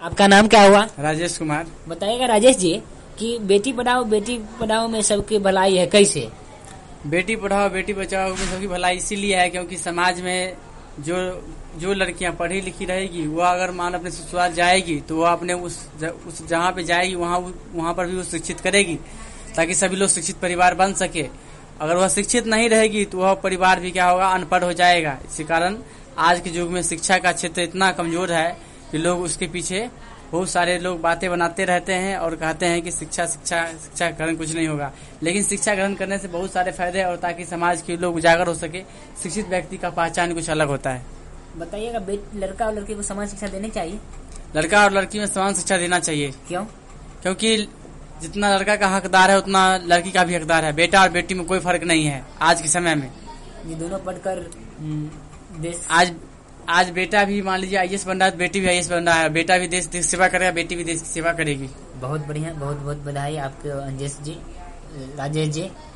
आपका नाम क्या हुआ? राजेश कुमार। बताइएगा राजेश जी कि बेटी पढ़ाओ में सबकी भलाई है, कैसे? बेटी पढ़ाओ बेटी बचाओ में सबकी भलाई इसीलिए है क्योंकि समाज में जो लड़कियां पढ़ी लिखी रहेगी वो अगर मान अपने ससुराल जाएगी तो वो अपने उस जहाँ पे जाएगी वहाँ पर भी वो शिक्षित करेगी ताकि सभी लोग शिक्षित परिवार बन सके। अगर वह शिक्षित नहीं रहेगी तो वह परिवार भी क्या होगा, अनपढ़ हो जाएगा। इसी कारण आज के युग में शिक्षा का क्षेत्र इतना कमजोर है कि लोग उसके पीछे बहुत सारे लोग बातें बनाते रहते हैं और कहते हैं कि शिक्षा ग्रहण कुछ नहीं होगा, लेकिन शिक्षा ग्रहण करने से बहुत सारे फायदे और ताकि समाज के लोग उजागर हो सके। शिक्षित व्यक्ति का पहचान कुछ अलग होता है। बताइएगा लड़का और लड़की को समान शिक्षा देनी चाहिए? लड़का और लड़की में समान शिक्षा देना चाहिए। क्यों? क्योंकि जितना लड़का का हकदार है उतना लड़की का भी हकदार है। बेटा और बेटी में कोई फर्क नहीं है आज के समय में। ये दोनों पढ़कर देश आज बेटा भी मान लीजिए आईएएस बन रहा है, बेटी भी आईएएस बन रहा है। बेटा भी देश की सेवा करेगा, बेटी भी देश की सेवा करेगी। बहुत बढ़िया, बहुत बहुत बधाई आपके राजेश जी।